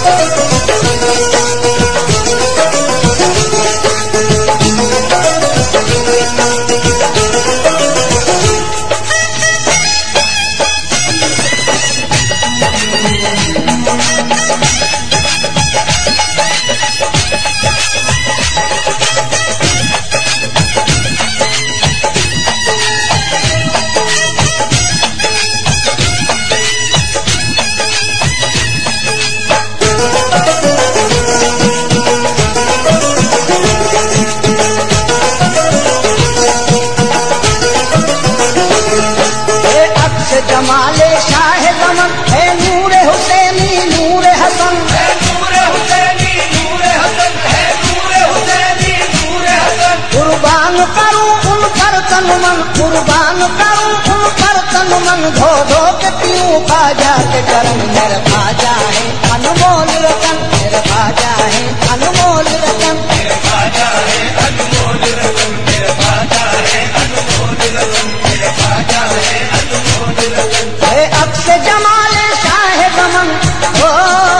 जमाले शाह ज़मन है नूर हुसैनी नूर हसन, है नूर हुसैनी नूर हसन, है नूर हुसैनी नूर हसन। कुर्बान करूं उन पर तन मन, कुर्बान करूं उन पर तन मन, धो धो के पीऊं खाजा के चरण। मेरे खाजा है अनमोल रतन, मेरे खाजा है अनमोल रतन, मेरे खाजा है अनमोल रतन, मेरे खाजा है अनमोल रतन, मेरे खाजा है अनमोल रतन। अक्स जमाले शाह ज़मन, हो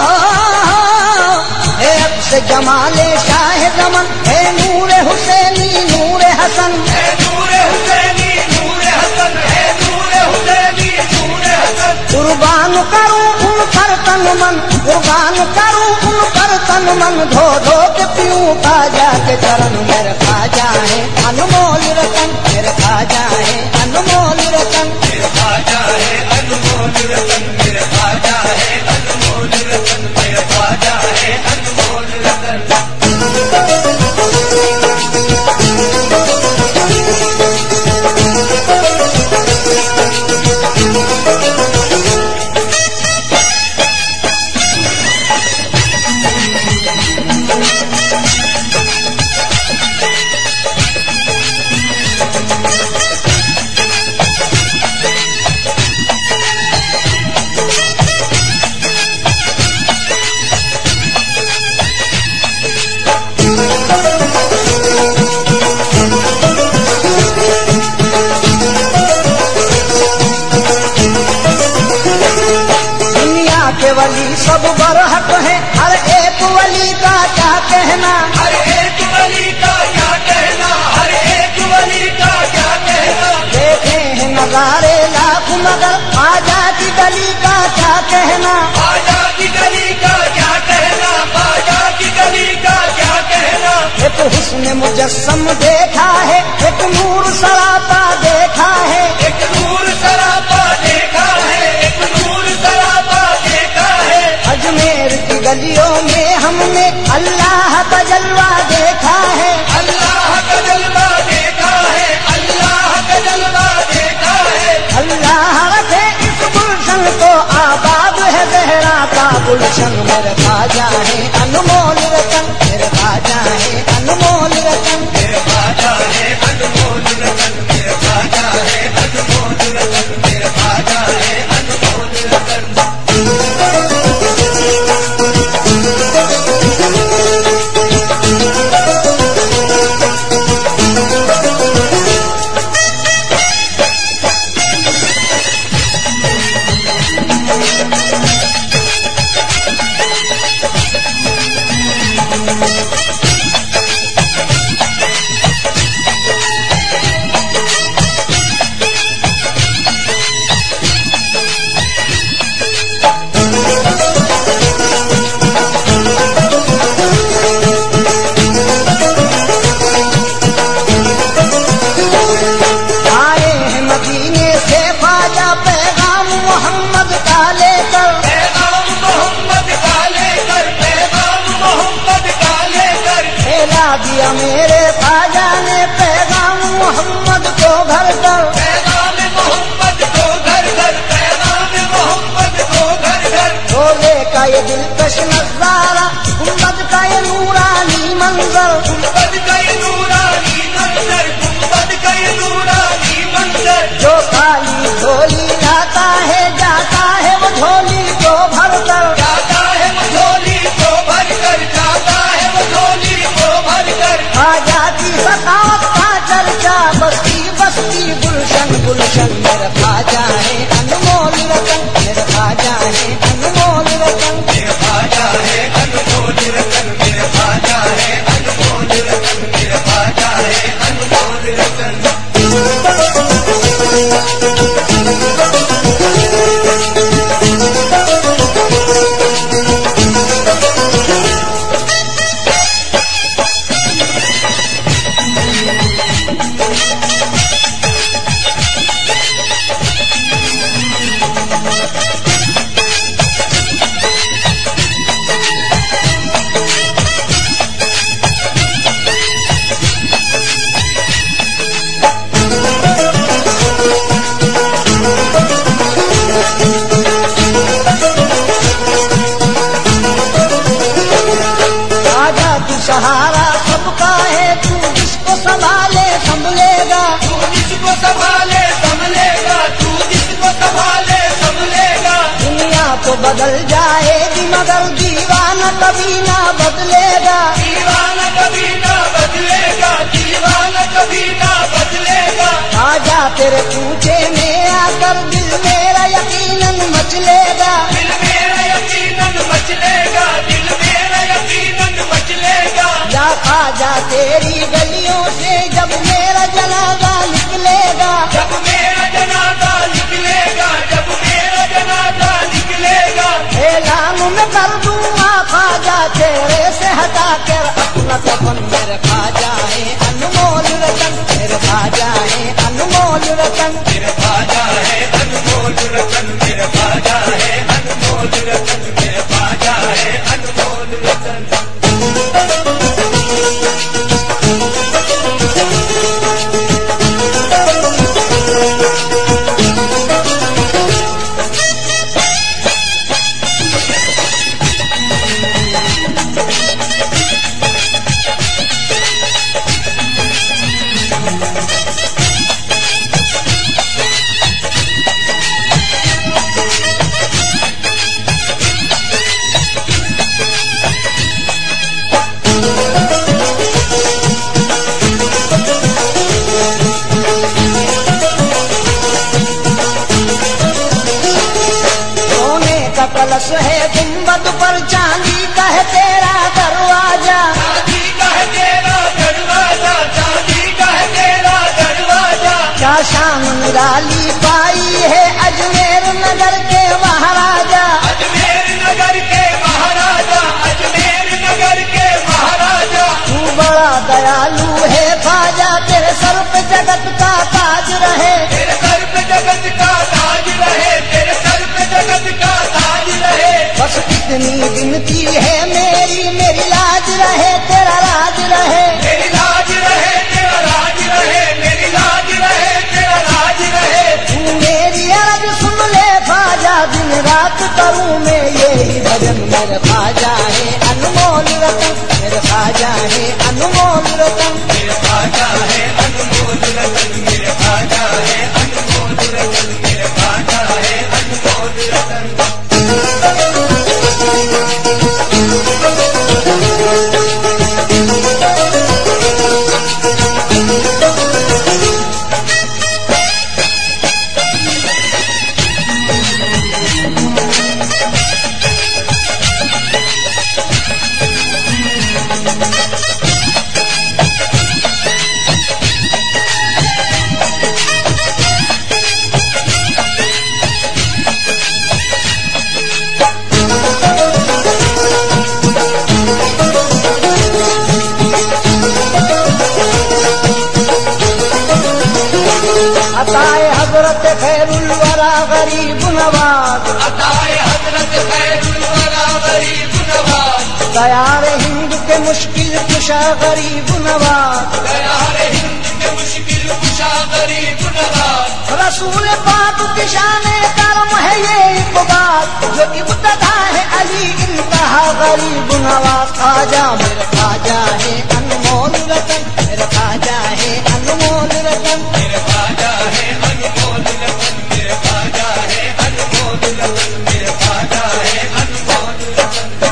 अक्स जमाले शाह ज़मन है नूर हुसैनी नूर हसन, है नूर हुसैनी नूर हसन, है नूर हुसैनी नूर हसन। कुर्बान करूं उन पर तन मन, कुर्बान करूं उन पर तन मन, धो धो के पीऊं खाजा के चरण। मेरे खाजा है अनमोल रतन, मेरे खाजा है अनमोल रतन, मेरे खाजा है अनमोल रतन, मेरे खाजा है अनमोल रतन, मेरे खाजा है अनमोल रतन। वली सब बरहक है, हर एक वली का क्या कहना, हर एक वली का क्या कहना, हर एक वली का क्या कहना। देखे हैं नजारे लाख मगर ख्वाजा की गली का क्या कहना, ख्वाजा की गली का क्या कहना, ख्वाजा की गली का क्या कहना। एक हुस्न मुजस्सम देखा है, एक नूर सरापा देखा है, एक नूर सरापा देखा है, एक नूर सरापा देखा है। अजमेर की गलियों में हमने अल्लाह का जलवा देखा है, अल्लाह का जलवा देखा है, अल्लाह का जलवा देखा है। अल्लाह रखे इस गुलशन को आबाद है ज़हरा का गुलशन। मेरे खाजा है अनमोल रतन, मेरे खाजा है अनमोल रतन, मेरे खाजा है अनमोल रतन, मेरे खाजा है अनमोल रतन, मेरे खाजा है अनमोल रतन। दिया मेरे ख्वाजा ने पैगाम मोहम्मद को घर कर, पैगाम मोहम्मद को घर कर, पैगाम मोहम्मद को घर कर। रोज़े का ये दिलकश नज़ारा, गुंबद का ये नूरानी मंजर, गुंबद का ये नूरानी मंजर, गुंबद का ये नूरानी मंजर। जो खाली झोली लाता है जाता है वो झोली को भर कर, जाता है वो झोली को भर कर, जाता है वो झोली को भर कर। ख्वाजा की सखावत का चर्चा बस्ती बस्ती गुलशन गुलशन। मेरा ख्वाजा है अनमोल रतन, मेरा ख्वाजा है अनमोल रतन, मेरा ख्वाजा है अनमोल रतन, मेरे ख्वाजा है अनमोल रतन, मेरे ख्वाजा है अनमोल रतन। सहारा सबका है, तू जिसको संभाले संभलेगा, तू जिसको संभाले संभलेगा, तू जिसको संभाले संभलेगा। दुनिया तो बदल जाएगी मगर दीवाना कभी ना बदलेगा, दीवाना कभी ना बदलेगा, दीवाना कभी ना बदलेगा। आजा तेरे पूछे में आकर दिल मेरा यकीनन मचलेगा, दिल मेरा यकीनन मचलेगा, दिल मेरा यकीनन मचलेगा। या खाजा तेरी गलियों से जब मेरा जनाजा निकलेगा, जब मेरा जनाजा निकलेगा, जब मेरा जनाजा निकलेगा। ऐलान में कर दूंगा खाजा तेरे से हटा कर अपना कफन, मेरे खाजा है अनमोल रतन, मेरे खाजा है अनमोल रतन, मेरे ख्वाजा है अनमोल रतन, मेरे ख्वाजा है अनमोल रतन, मेरे ख्वाजा है अनमोल रतन। कलश है गुंबद पर चांदी का है तेरा दरवाजा, चांदी का है तेरा दरवाजा, चांदी का है तेरा दरवाजा। क्या शान निराली पाई है अजमेर नगर के महाराजा, अजमेर नगर के महाराजा, अजमेर नगर के महाराजा। तू बड़ा दयालु है ख्वाजा, तेरे सर पे जगत का ताज रहे, तेरे सर पे जगत का ताज रहे, तेरे सर पे जगत का ताज रहे। बस इतनी गिनती है मेरी, मेरी लाज रहे तेरा राज रहे, मेरी लाज रहे तेरा राज रहे, मेरी लाज रहे तेरा राज रहे। तू मेरी अर्ज सुन ले ख्वाजा, दिन रात करूं मैं यही भजन, मेरे ख्वाजा है अनमोल रतन, मेरे ख्वाजा है अनमोल रतन, मेरे ख्वाजा है अनमोल रतन, मेरे ख्वाजा है अनमोल रतन, मेरे ख्वाजा है अनमोल रतन। अताए हजरत खैरुल वरा गरीब नवाज, अताए हजरत खैरुल वरा गरीब नवाज। दयार हिंद के मुश्किल कुशा गरीब नवाज, दयार हिंद के मुश्किल कुशा गरीब नवाज। रसूल पाक की शान करम है ये एक बात, जो इब्तदा है अली इंतहा गरीब नवाज। ख्वाजा मेरे ख्वाजा है अनमोल रतन, मेरे ख्वाजा है अनमोल रतन, मेरे ख्वाजा है अनमोल रतन, मेरे ख्वाजा है अनमोल रतन, मेरे ख्वाजा है अनमोल रतन।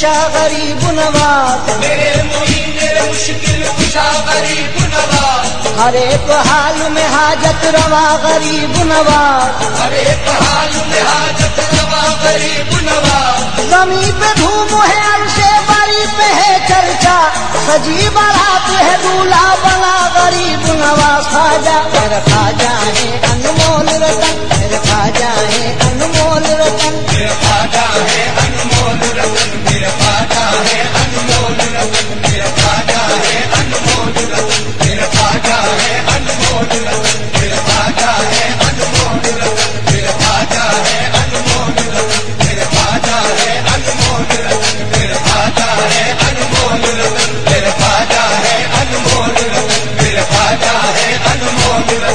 कुशा गरीब नवाज, मेरे मुईन मेरे मुश्किल कुशा गरीब नवाज, हर एक हाल में हाजत रवा गरीब नवाज, हर एक हाल में हाजत रवा गरीब नवाज। जमी पे धूम है अर्शे बारी पे है चर्चा, सजी बारात है दूल्हा बना गरीब नवाज। खाजा मेरा खाजा है अनमोल रतन, मेरे खाजा है अनमोल रतन, मेरा खाजा है अनमोल रतन, मेरा खाजा है अनमोल रतन, मेरा खाजा है अनमोल रतन, मेरा खाजा है अनमोल रतन, मेरा खाजा है अनमोल रतन, मेरा खाजा है अनमोल रतन, मेरा खाजा है अनमोल रतन, मेरा खाजा है अनमोल रतन, मेरा खाजा है अनमोल रतन, मेरा खाजा है अनमोल रतन।